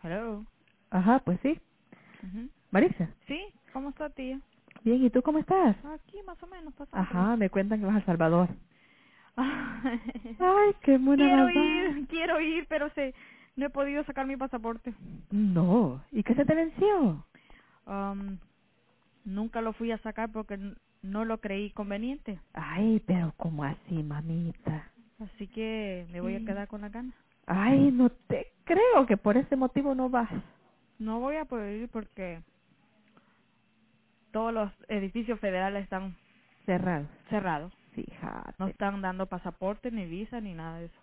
Hello. Ajá, pues sí. Ujú. Marisa, Sí, ¿cómo está, tía? bien, ¿y tú cómo estás? Aquí más o menos pasándola. Ajá, me cuentan que vas a El Salvador. Ay, qué buena mamá. Quiero ir, pero no he podido sacar mi pasaporte. No, ¿y qué se te venció? Um, Nunca lo fui a sacar porque no lo creí conveniente. Ay, pero ¿cómo así, mamita? Así que me voy a quedar con la gana. Ay, no te creo que por ese motivo no vas. No voy a poder ir porque todos los edificios federales están Cerrado. cerrados. No Fíjate. están dando pasaporte, ni visa, ni nada de eso.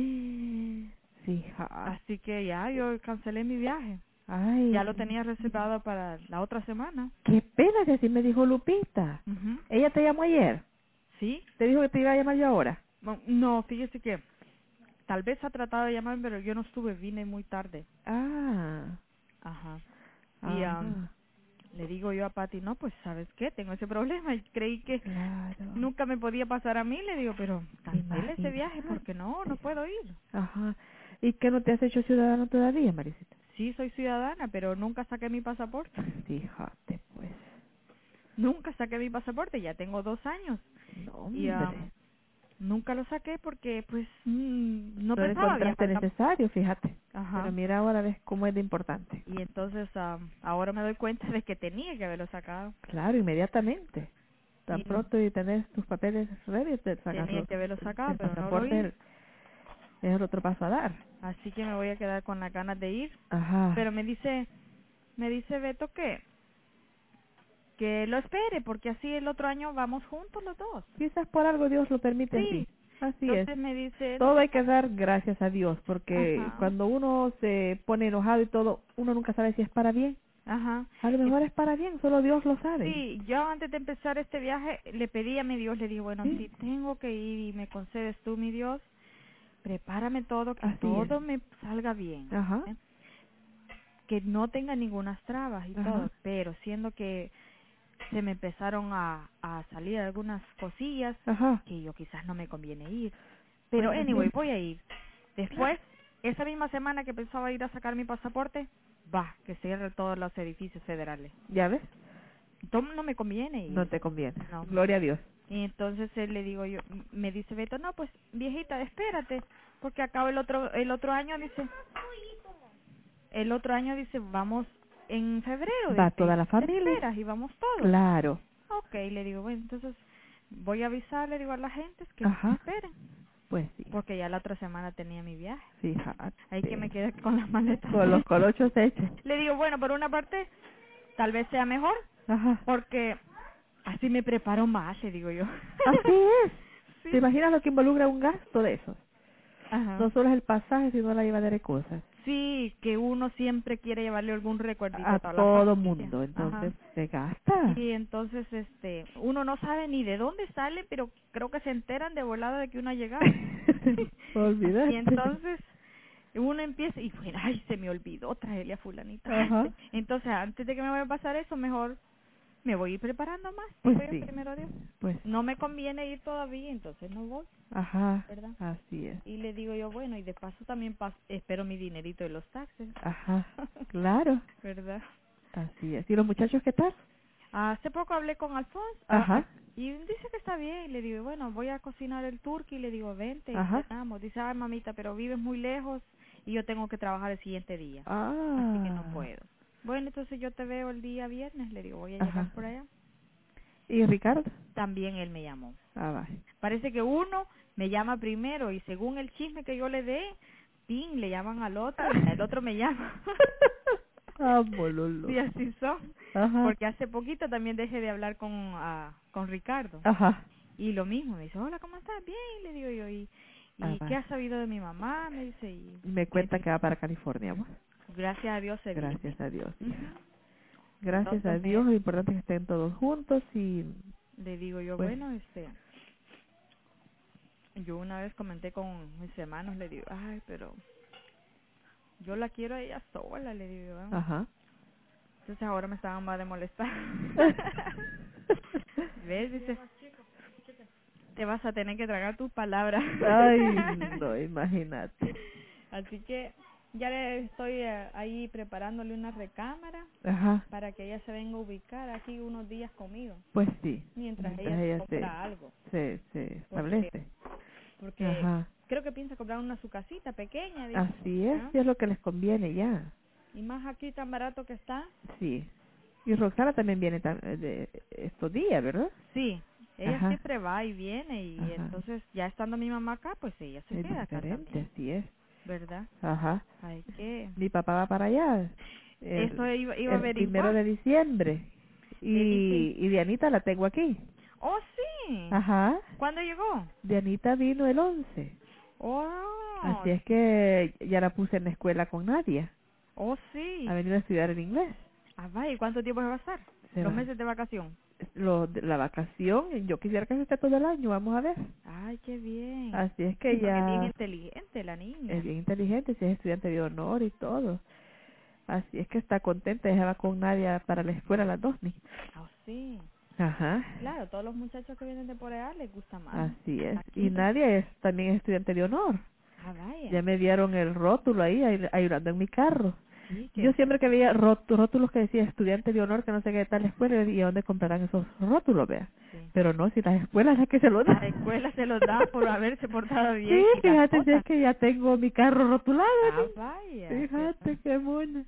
Fíjate. Así que ya, yo cancelé mi viaje. Ya Ay, lo tenía reservado para la otra semana. qué pena que así me dijo Lupita. Ujú. Ella te llamó ayer. ¿Sí? Te dijo que te iba a llamar yo ahora. No, fíjese que tal vez ha tratado de llamarme, pero yo no estuve, vine muy tarde. Ah, Ajá. Y ajá. le digo yo a Patty, no, pues, ¿sabes qué? Tengo ese problema y creí que Claro. nunca me podía pasar a mí. Le digo, pero cancele ese viaje Imagínate. porque no puedo ir. Ajá. ¿Y qué no te has hecho ciudadano todavía, Marisita? Sí, soy ciudadana, pero nunca saqué mi pasaporte. Fíjate, pues. Nunca saqué mi pasaporte, ya tengo 2 años. No, Y hombre. nunca lo saqué porque, pues, no No lo pensaba encontraste viajar necesario, fíjate. Ajá. Pero mira ahora ves cómo es de importante. Y entonces ahora me doy cuenta de que tenía que haberlo sacado. Claro, inmediatamente. Tan Y pronto y tenés tus papeles ready, te sacas tenía que haberlo sacado, el pero no lo pasaporte, hice. es el otro paso a dar. Así que me voy a quedar con las ganas de ir. Ajá. Pero me dice Beto que lo espere, porque así el otro año vamos juntos los dos. Quizás por algo Dios lo permite así. Sí. Así es. Entonces me dice, Todo hay que dar gracias a Dios, porque ajá, cuando uno se pone enojado y todo, uno nunca sabe si es para bien. ajá. A lo mejor es para bien, solo Dios lo sabe. Sí, yo antes de empezar este viaje le pedí a mi Dios, le dije, bueno, Sí, si tengo que ir y me concedes tú, mi Dios, prepárame todo, que así es. todo me salga bien, Ajá, ¿eh? Que no tenga ninguna trabas y ajá, todo, pero siendo que se me empezaron a salir algunas cosillas ajá. que yo quizás no me conviene ir, pero Pues anyway, así. voy a ir. Después, esa misma semana que pensaba ir a sacar mi pasaporte, que cierre todos los edificios federales. ¿Ya ves? No me conviene No ir, te conviene. no. Gloria a Dios. Y entonces él le digo yo, me dice Beto, no, pues viejita, espérate, porque acabo el otro año, dice, vamos en febrero, Va dice, toda la te familia. esperas y vamos todos. Claro. Ok, le digo, bueno, entonces voy a avisarle, digo a la gente que me Ajá. esperen, Pues sí. porque ya la otra semana tenía mi viaje. Ahí que me Fíjate. quedé con las maletas. Con los colochos hechos. Le digo, bueno, por una parte, tal vez sea mejor, Ajá. porque así me preparo más, le digo yo. Así es. Sí. ¿Te imaginas lo que involucra un gasto de esos? Ajá. No solo es el pasaje, sino la llevadera de cosas. Sí, que uno siempre quiere llevarle algún recuerdito a A toda la todo familia. mundo. Ajá. Entonces, se gasta. Y entonces, uno no sabe ni de dónde sale, pero creo que se enteran de volada de que uno ha llegado. Y Olvídate. entonces, uno empieza, y bueno, ay, se me olvidó traerle a fulanita. Ajá. Entonces, antes de que me vaya a pasar eso, mejor me voy a ir preparando más, Pues digo yo, sí. primero Dios. Pues sí. No me conviene ir todavía, entonces no voy, Ajá. ¿verdad? Así es. Y le digo yo, bueno, y de paso también espero mi dinerito de los taxes, Ajá. Claro. ¿verdad? Así es. ¿Y los muchachos qué tal? Hace poco hablé con Alfonso Ajá. y dice que está bien. Le digo, bueno, voy a cocinar el turkey. Le digo, vente y Ajá. cenamos. Dice, ay, mamita, pero vives muy lejos y yo tengo que trabajar el siguiente día, así que no Ah. puedo. Bueno, entonces yo te veo el día viernes. Le digo, voy a llegar Ajá. por allá. ¿Y Ricardo? También él me llamó. Ah, va. Parece que uno me llama primero y según el chisme que yo le dé, pin, le llaman al otro y el otro me llama. Vámonos. Sí, así son. Ajá. Porque hace poquito también dejé de hablar con Ricardo. Ajá. Y lo mismo, me dice, hola, ¿cómo estás? Bien, le digo yo. ¿Y, Ah, y qué va. has sabido de mi mamá? Me dice, y Me le cuenta digo, que va para California, amor. gracias a Dios se viene. Gracias a Dios, hija. Ujú. Gracias Entonces a Dios, lo importante es que estén todos juntos y le digo yo, pues, bueno, yo una vez comenté con mis hermanos, le digo, ay, pero yo la quiero a ella sola, le digo, ¿no? ajá. Entonces ahora me estaban más de molestar. ¿Ves? Dice, te vas a tener que tragar tus palabras. Ay, no, imagínate. Así que Ya le estoy ahí preparándole una recámara Ajá. para que ella se venga a ubicar aquí unos días conmigo, Pues sí. mientras Mientras ella ella compra algo. se Porque, establece. porque Ajá. creo que piensa comprar una su casita pequeña, dice. Así es, ¿Ah? sí es lo que les conviene ya. Y más aquí tan barato que está. Sí. Y Roxana también viene de estos días, ¿verdad? Sí, ella Ajá. siempre va y viene y Ajá. entonces ya estando mi mamá acá, pues ella se Es queda acá diferente, también, así es. ¿verdad? Ajá. Hay que... Mi papá va para allá Esto el, iba a el 1 de diciembre. dice, Y Dianita la tengo aquí. oh sí, Ajá. ¿cuándo llegó? Dianita vino el 11. Oh, Así es que ya la puse en la escuela con Nadia. oh Ha sí. venido a estudiar el inglés. Ah, vaya, ¿y cuánto tiempo se va a estar? Se Los va. meses de vacación. La vacación, yo quisiera que se esté todo el año, vamos a ver. Ay, qué bien. Así es Sí, que porque es bien ya inteligente la es niña. bien inteligente, si es estudiante de honor y todo. Así es que está contenta, ella va con Nadia para la escuela a las 2. Oh sí. Ajá, Claro, todos los muchachos que vienen de por allá les gusta más. así es. Y Aquí. Nadia también es estudiante de honor. Ah, Ya vaya. me dieron el rótulo ahí, ayudando en mi carro. Sí, Yo que siempre que veía rótulos que decía estudiante de honor, que no sé qué tal escuela, y a dónde comprarán esos rótulos, vea. sí. Pero no, si las escuelas las que se los dan. Las escuelas se los dan por haberse portado Sí, bien y las fíjate, si es notas. que ya tengo mi carro rotulado, Ah, ¿no? vaya. Fíjate qué mona.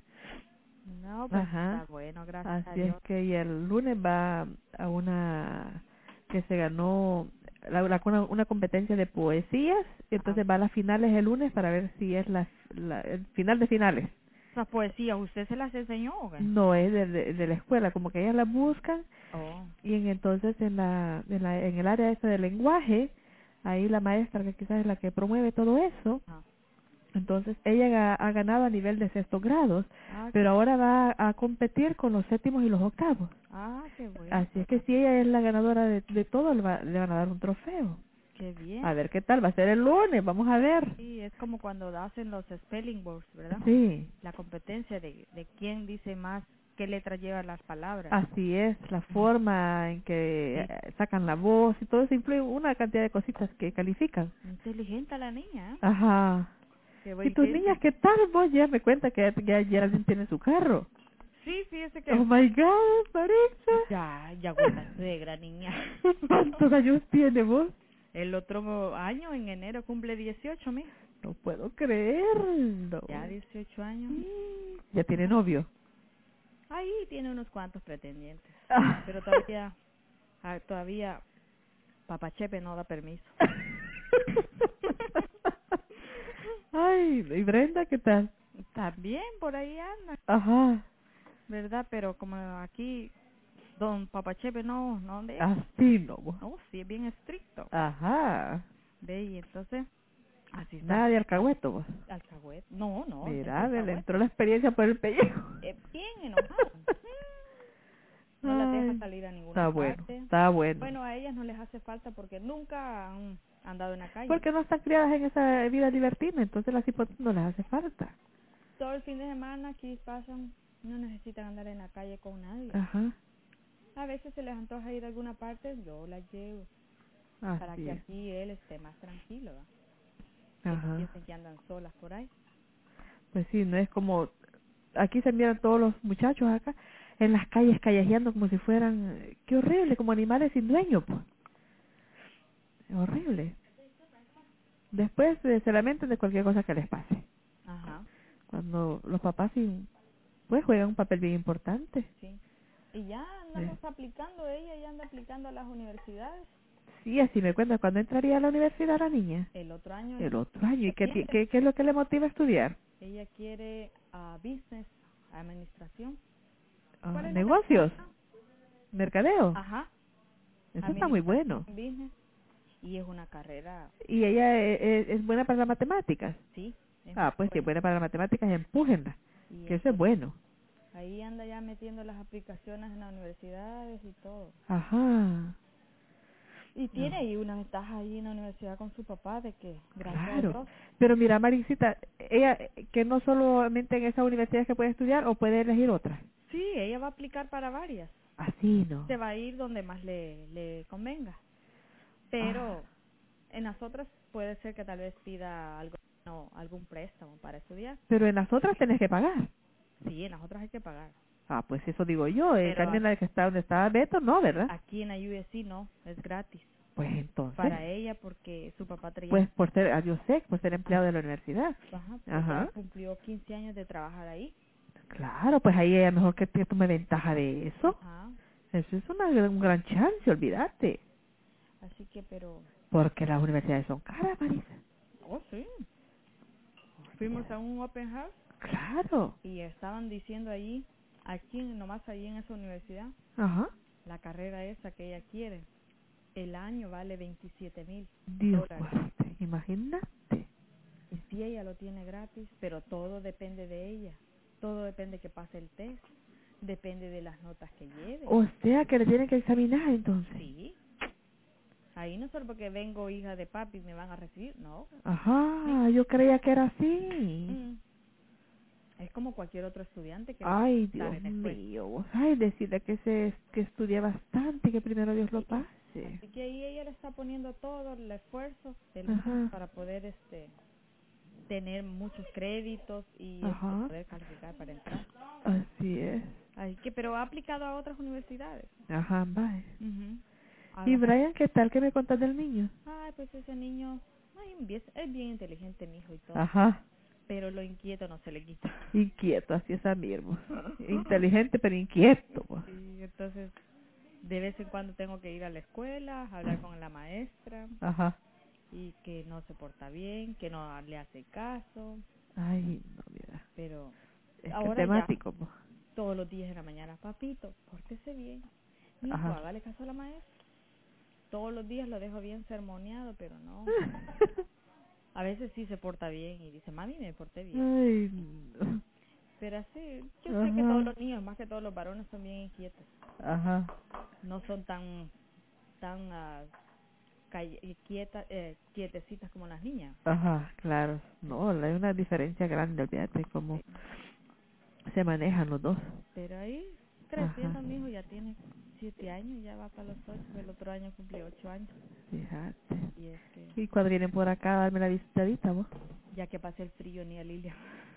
No, pues Ajá. está bueno, gracias a Así es Dios. que y el lunes va a una que se ganó una competencia de poesías, y Ah, entonces va a las finales el lunes para ver si es el final de finales. esas poesías, ¿usted se las enseñó o qué? No es de la escuela, como que ellas las buscan Oh, y entonces en el área esa del lenguaje, ahí la maestra que quizás es la que promueve todo eso. ah, Entonces ella ha ganado a nivel de sexto grados, ah, pero ahora va a competir con los séptimos y los octavos. qué bueno, Así es que si ella es la ganadora de todo, le van a dar un trofeo. qué bien. A ver qué tal, va a ser el lunes, vamos a ver. Sí, es como cuando hacen los spelling books, ¿verdad? Sí, La competencia de quién dice más, qué letras llevan las palabras. así es, la forma en que Sí, sacan la voz y todo eso influye una cantidad de cositas que califican. inteligente la niña, ¿eh? Ajá. Qué ¿Y bueno. tus niñas qué tal? Vos ya me cuenta que ya Geraldine tiene su carro. Sí, fíjese Oh que my God, Maritza. ya huele a suegra, niña. ¿Cuántos años tiene vos? El otro año, en enero, cumple 18, mija. No puedo creerlo. Ya 18 años. Ya tiene novio. Ahí tiene unos cuantos pretendientes. Ah. Pero todavía Papá Chepe no da permiso. Ay, ¿y Brenda qué tal? También por ahí anda, Ajá, ¿verdad? Pero como aquí don Papá Chepe no deja. así no. Vos. No, sí es bien estricto. Ajá, Ve, y entonces, así está. nada de alcahueto. Vos. Alcahuete. No, ese es Mira, le alcahuete. entró la experiencia por el pellejo. Es bien enojado. No las deja Ay, salir a ninguna está bueno, parte. está bueno. Bueno, a ellas no les hace falta porque nunca han andado en la calle. Porque no están criadas en esa vida libertina, entonces las hipótesis no les hace falta. Todo el fin de semana aquí pasan, no necesitan andar en la calle con nadie. Ajá, A veces se les antoja ir a alguna parte, yo las llevo para así que es. así él esté más tranquilo, ¿va? Que no Ajá, piensen que andan solas por ahí. pues sí, no es como... Aquí se miran todos los muchachos acá en las calles callejeando como si fueran... Qué horrible, como animales sin dueño, pues. Horrible. Después se lamentan de cualquier cosa que les pase. Ajá, Cuando los papás sí, pues juegan un papel bien importante. sí. Y ya andamos aplicando, ella ya anda aplicando a las universidades. Sí, así me cuenta. ¿Cuándo entraría a la universidad la niña? El otro año, El en otro año. ¿Y septiembre, qué es lo que le motiva a estudiar? ella quiere business, administración. ¿Cuál es la Negocios, carrera? mercadeo. Ajá, Eso está muy administración bueno. business. Y es una carrera, ¿Y ella es buena para las matemáticas? sí, es muy Ah, pues si es buena. buena para las matemáticas, empújenla. Y Que eso es bueno. ahí anda ya metiendo las aplicaciones en las universidades y todo. Ajá. Y tiene No, ahí una ventaja ahí en la universidad con su papá de que, gracias a claro. Dios, Pero mira, Maricita, ella que no solamente en esa universidad es que puede estudiar o puede elegir otra. sí, ella va a aplicar para varias. Así no. Se va a ir donde más le convenga. Ah, Pero en las otras puede ser que tal vez pida algo no, algún préstamo para estudiar. Pero en las otras tenés que pagar. Sí, en las otras hay que pagar. Ah, pues eso digo yo. En Pero cambio, en la que está donde estaba Beto, no, ¿verdad? aquí en la USC no, es gratis. Pues entonces, Para ella porque su papá traía... pues por ser, yo sé, por ser empleado de la universidad. Ajá, pues Ajá. ya cumplió 15 años de trabajar ahí. Claro, pues ahí es mejor que te tome ventaja de eso. Ajá, Eso es un gran chance, olvídate. así que, pero... Porque las universidades son caras, Marisa. Oh, sí. Fuimos a un open house Claro. y estaban diciendo allí, aquí, nomás allí en esa universidad, Ajá. la carrera esa que ella quiere, el año vale $27,000. Dios fuerte, imagínate. Y si ella lo tiene gratis, pero todo depende de ella. Todo depende que pase el test. Depende de las notas que lleve. O sea que le tienen que examinar entonces. Sí. Ahí no solo porque vengo hija de papi me van a recibir, no. Ajá, yo creía que era así. Mm. Es como cualquier otro estudiante que Ay, está Dios en la escuela. mío. Ay, decirle que estudie bastante y que primero Dios lo Sí. pase. Así que ahí ella le está poniendo todo el esfuerzo del Ajá. mundo para poder tener muchos créditos y Ajá. poder calificar para entrar. Así es. Así que, pero ha aplicado a otras universidades. Ajá, bye. Ujú. A ¿Y las- Brian, qué tal? ¿Qué me contás del niño? Ay, pues ese niño, ay, es bien inteligente, mi hijo y todo. Ajá. Pero lo inquieto no se le quita. Inquieto, así es, amigo. Inteligente, pero inquieto. Pues. Sí, entonces, de vez en cuando tengo que ir a la escuela, hablar con la maestra, Ajá. y que no se porta bien, que no le hace caso, Ay, no, mira. pero Es que ahora ya, temático, pues. todos los días en la mañana, papito, pórtese bien, hijo, Ajá. hágale caso a la maestra. Todos los días lo dejo bien sermoneado, pero no. A veces sí se porta bien y dice, mami, me porté bien. Ay, no. Pero así, yo sé que Ajá. todos los niños, más que todos los varones, son bien inquietos. Ajá. No son tan quietecitas como las niñas. Ajá, claro. No, hay una diferencia grande, olvídate cómo Sí. se manejan los dos. Pero ahí, Ajá. creciendo, mi hijo ya tiene 7 años, ya va para los 8, el otro año cumple 8 años. Fíjate. Y Y cuando vienen por acá a darme la visitadita, vos. ya que pasé el frío ni a Lilia.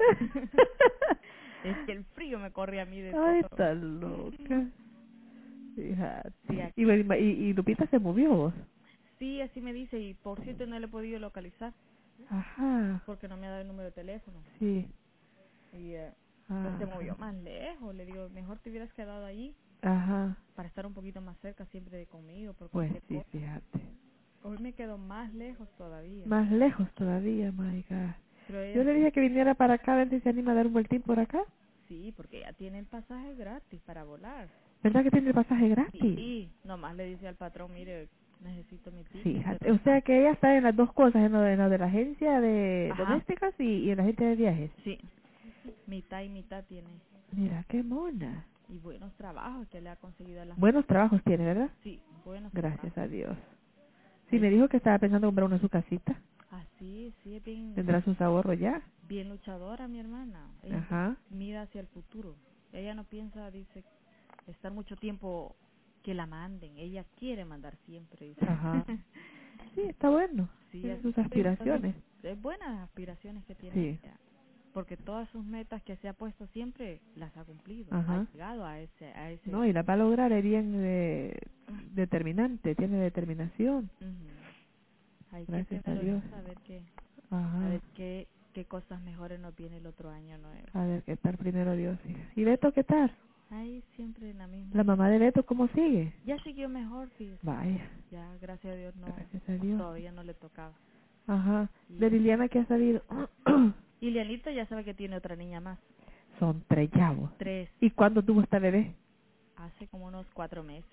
Es que el frío me corre a mí de Ay, todo. está loca. Sí, Fíjate. aquí. Y Lupita se movió, vos. Sí, así me dice, y por cierto no le he podido localizar Ajá. porque no me ha dado el número de teléfono. Sí. Y pues se Ajá. movió más lejos. Le digo, mejor te hubieras quedado allí Ajá. para estar un poquito más cerca siempre de conmigo por Pues cualquier sí, cosa. fíjate. Hoy me quedo más lejos todavía. Más lejos todavía, my God. Pero Yo ella le dije que viniera para acá a ver si se anima a dar un vueltín por acá. sí, porque ella tiene el pasaje gratis para volar. ¿Verdad que tiene el pasaje gratis? Y nomás le dice al patrón, mire, necesito mi ticket. Fíjate, o sea que ella está en las dos cosas, en lo de la agencia de Ajá. domésticas y en la agencia de viajes. Sí, mitad y mitad tiene. Mira, qué mona. Y buenos trabajos que le ha conseguido a la... Buenos trabajos tiene, ¿verdad? Sí, buenos Gracias trabajos. a Dios. Sí, me dijo que estaba pensando comprar una en su casita. Así, sí, es bien, Tendrá sus ahorros ya. bien luchadora mi hermana. Ella Ajá. mira hacia el futuro. Ella no piensa, dice, estar mucho tiempo que la manden. Ella quiere mandar siempre. Dice. Ajá. Sí, está bueno. Sí, Tiene así sus que aspiraciones. es buenas aspiraciones que tiene Sí. ella. Porque todas sus metas que se ha puesto siempre las ha cumplido. Ajá. Ha llegado a ese. No, y la va a lograr, es bien determinante, tiene determinación. Ujú. Hay que Gracias a primero Dios. a ver Ajá. qué cosas mejores nos viene el otro año nuevo. A ver qué tal primero Dios. Hija. ¿Y Beto qué tal? Ahí siempre en la misma. ¿La mamá de Beto cómo sigue? Ya siguió mejor, fíjese. Vaya, Ya, gracias a Dios, no, gracias a Dios. todavía no le tocaba. Ajá. Y, ¿De Liliana qué ha sabido? y Lianita ya sabe que tiene otra niña más. Son 3 chavos. 3, ¿Y cuándo tuvo esta bebé? hace como unos 4 meses.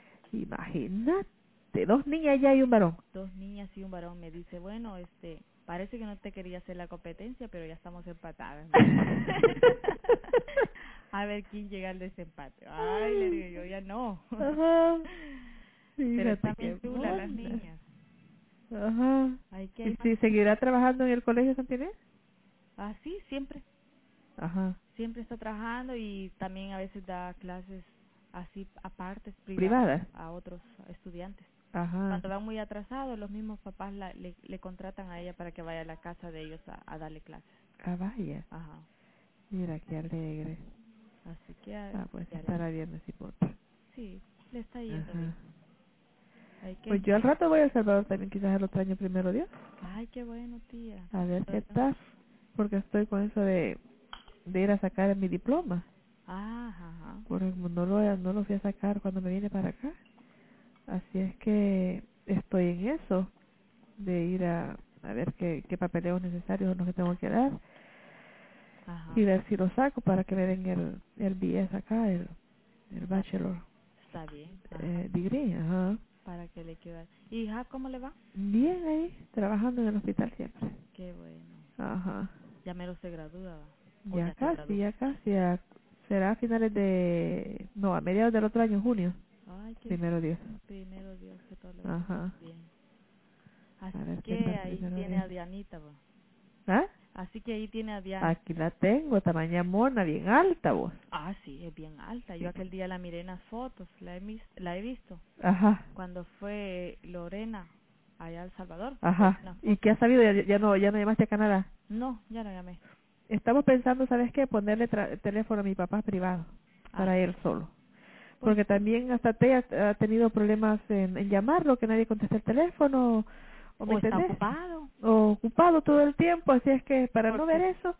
Imagínate, 2 niñas ya y un varón. 2 niñas y un varón. Me dice, bueno, parece que no te quería hacer la competencia, pero ya estamos empatadas. A ver quién llega al desempate. Ay, le digo yo, ya no. Ajá. Pero Fíjate están qué bien chulas las mona. niñas. Ajá. Hay que ¿Y si seguirá trabajando en el colegio San Inés? así siempre. Ajá. Siempre está trabajando y también a veces da clases así aparte, ¿Privadas? a otros estudiantes. Ajá. Cuando van muy atrasados, los mismos papás le contratan a ella para que vaya a la casa de ellos a darle clases. Ah, vaya. Ajá. Mira, qué alegre. Así que Pues ya haré. estará bien así por. Ajá. Sí, le está yendo bien. Hay Pues que... yo al rato voy a El Salvador también, quizás el otro año, primero Dios. Ay, qué bueno, tía. A ver qué tal. Porque estoy con eso de ir a sacar mi diploma. Ajá. Porque como no lo fui a sacar cuando me vine para acá. Así es que estoy en eso. De ir a ver qué papeleos necesarios son los que tengo que dar. Ajá. Y ver si lo saco para que me den el BS acá, el Está, Bachelor está bien. Ajá. Degree. Ajá. Para que le quede. ¿Y hija, cómo le va? Bien ahí, trabajando en el hospital siempre. Qué bueno. Ajá. Ya mero se gradúa. O ya se Ya graduó. casi. Será a finales no, a mediados del otro año, junio. Ay, qué Primero Dios. primero Dios, que todo le vaya Ajá. bien. A Así ver qué que tal ahí primero tiene Dios. a Dianita, va. ¿Ah? Así que ahí tiene a Diana. Aquí la tengo, tamaña mona, bien alta vos. Ah, sí, es bien alta. Yo Sí. aquel día la miré en las fotos, la he visto. Ajá. Cuando fue Lorena allá a El Salvador. Ajá. Una ¿Y foto. qué has sabido? Ya no llamaste a Canadá. No, ya no llamé. Estamos pensando, ¿sabes qué? Ponerle teléfono a mi papá privado, Ah, para sí. él solo. Pues Porque sí. también hasta te ha tenido problemas en llamarlo, que nadie contesta el teléfono, o me O está entendés, ocupado. o ocupado todo el tiempo, así es que para no ver Porque eso,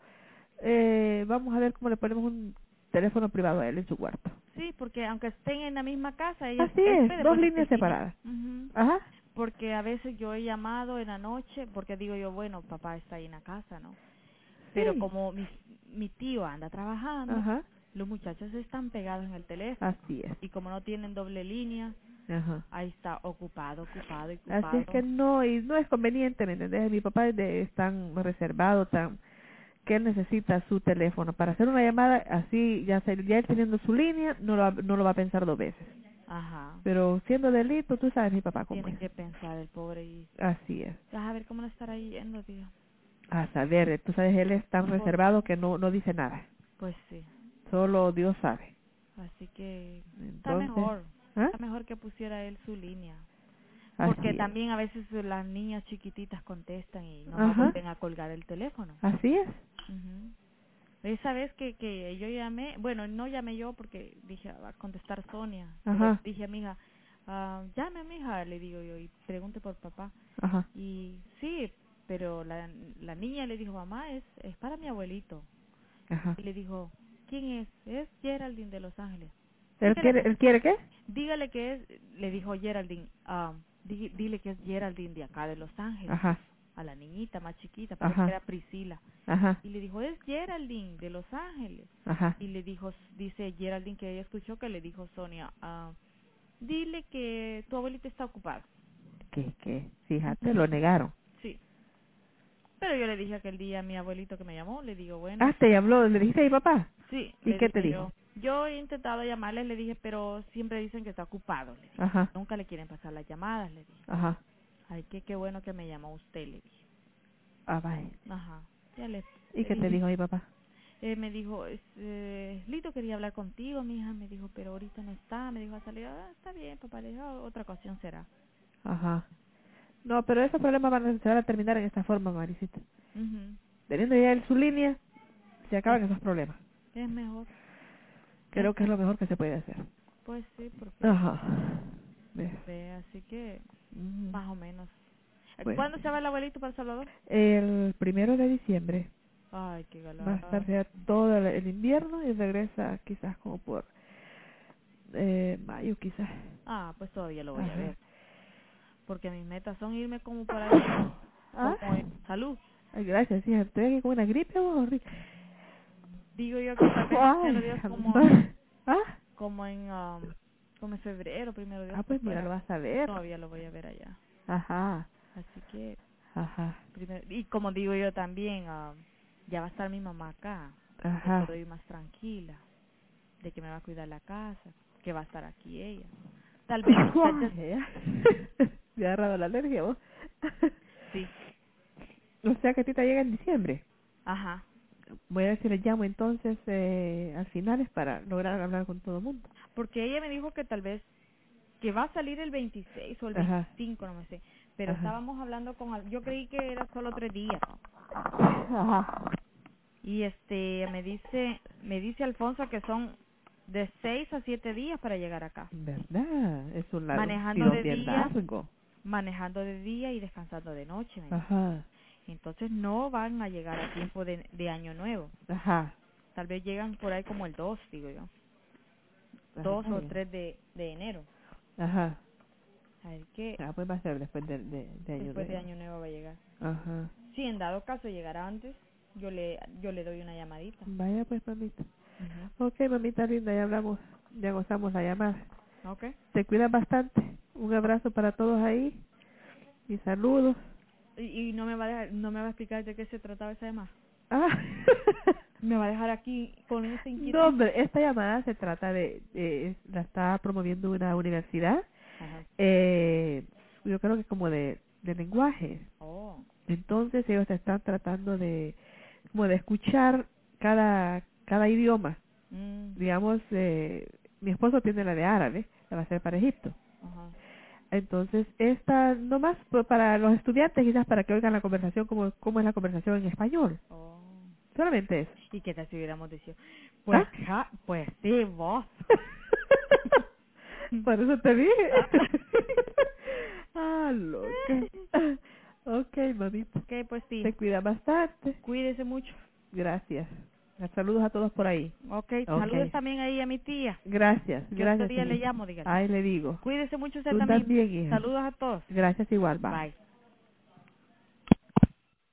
vamos a ver cómo le ponemos un teléfono privado a él en su cuarto. sí, porque aunque estén en la misma casa, Así él es, puede dos poner líneas en línea. separadas. Ujú. Ajá, Porque a veces yo he llamado en la noche, porque digo yo, bueno, papá está ahí en la casa, ¿no? Pero sí, como mi tío anda trabajando, ajá, los muchachos están pegados en el teléfono. así es, Y como no tienen doble línea, ajá. ahí está ocupado, ocupado, Así es que ocupado. no, y no es conveniente, ¿me entendés? Mi papá es tan reservado, que él necesita su teléfono para hacer una llamada, así ya él teniendo su línea, no lo va a pensar dos veces. Ajá. Pero siendo delito, tú sabes mi papá cómo Tiene es. que pensar el pobre y... Así es. Vas a ver cómo le estará yendo, tío. A saber, tú sabes, él es tan Por- reservado que no dice nada. Pues sí. Solo Dios sabe. Así que está Entonces, mejor. ¿ah? Está mejor que pusiera él su línea. Porque Así es. también a veces las niñas chiquititas contestan y nomás Ajá, vuelven a colgar el teléfono. así es. Ujú. Esa vez que yo llamé, bueno, no llamé yo porque dije, va a contestar Sonia, pero Ajá, dije a mi hija, llame a mi hija, le digo yo, y pregunte por papá. ajá, Y sí, pero la niña le dijo, mamá, es para mi abuelito. ajá. Y le dijo, ¿quién es? Es Geraldine de Los Ángeles. ¿Él Dígale, quiere qué? dígale que es, le dijo Geraldine, dile que es Geraldine de acá de Los Ángeles, Ajá, a la niñita más chiquita, parece que ajá, era Priscila. ajá, Y le dijo, es Geraldine de Los Ángeles. ajá. Y le dijo, dice Geraldine que ella escuchó que le dijo Sonia, dile que tu abuelita está ocupada. ¿Qué? Fíjate, Ujú. lo negaron. Sí. Pero yo le dije aquel día a mi abuelito que me llamó, le digo, bueno, Ah, te habló, le dijiste a mi papá. sí, ¿Y le qué te dije dijo? yo he intentado llamarle, le dije, pero siempre dicen que está ocupado, le dije. Ajá, Nunca le quieren pasar las llamadas, le dije. ajá. Ay, qué bueno que me llamó usted, le dije. Ah, vaya. Ajá, ya ¿Y le qué te dije. dijo mi papá? Me dijo, Lito quería hablar contigo, mi hija, me dijo, pero ahorita no está, me dijo, a salir, está bien, papá, le dije, otra ocasión será. Ajá. No, pero esos problemas se van a terminar en esta forma, Maricita. Mhm. Teniendo ya él su línea, se acaban esos problemas. Es mejor, Creo que es lo mejor que se puede hacer. pues sí, porque, Ajá. ¿Ves? así que, Ujú. más o menos. Pues ¿Cuándo se va el abuelito para El Salvador? el 1 de diciembre Ay, qué va a galán. estar ya todo el invierno y regresa quizás como por mayo quizás. Ah, pues todavía lo voy a Ajá. ver, porque mis metas son irme como por ahí, ¿Ah? como en salud. Ay, gracias, sí, estoy aquí con una gripe o Digo yo que tal vez primero Ay, Dios anda. ¿Ah? como en febrero, primero Dios Ah, que pues mira, lo fuera. vas a ver. Todavía lo voy a ver allá. Ajá, Así que, ajá, primero, y como digo yo también, ya va a estar mi mamá acá. Me ajá. puedo ir más tranquila de que me va a cuidar la casa, que va a estar aquí ella. Tal vez, muchachas, Ay, ya. Me ha agarrado la alergia vos. sí, O sea que a ti te llega en diciembre. ajá. Voy a ver si le llamo entonces al finales para lograr hablar con todo el mundo. Porque ella me dijo que tal vez que va a salir el 26 o el Ajá. 25, no me sé. Pero Ajá. estábamos hablando yo creí que era solo 3 días. Ajá. Y me dice Alfonso que son de 6 a 7 días para llegar acá. ¿Verdad? Es un Manejando tiro de bien día, largo. manejando de día y descansando de noche. Me dice. Ajá. Entonces no van a llegar a tiempo de Año Nuevo. Ajá. Tal vez llegan por ahí como el 2, digo yo. 2 o 3 de enero. Ajá. A ver qué Pues va a ser después de Año después de Nuevo. Año Nuevo va a llegar. Ajá. Si en dado caso llegara antes, yo le doy una llamadita. Vaya pues, mamita. Ujú. Ok, mamita linda, ya hablamos, ya gozamos la llamada. ¿Ok? Te cuidas bastante. Un abrazo para todos ahí y saludos. Y no me va a no me va a explicar de qué se trataba esa llamada. Ah. Me va a dejar aquí con esa inquietud. No, hombre, esta llamada se trata la está promoviendo una universidad, Ajá. yo creo que como de lenguaje. Oh. Entonces ellos están tratando como de escuchar cada idioma. Mm. Digamos, mi esposo tiene la de árabe, la va a hacer para Egipto. Ajá. Entonces, esta nomás para los estudiantes, quizás para que oigan la conversación, como es la conversación en español. Oh. Solamente eso. ¿Y qué tal si hubiéramos dicho? ¿Ah? Pues sí, vos. Por eso te dije. Ah. Ah, loca. Ok, mamita. Ok, pues sí. Te cuida bastante. Cuídese mucho. Gracias. Saludos a todos por ahí. Ok, Ok. saludos también ahí a mi tía. Gracias. Que otro Gracias, día le hijita. llamo, dígale. Ahí le digo. Cuídese mucho usted Tú también. también, hija. Saludos a todos. Gracias igual, va. Bye.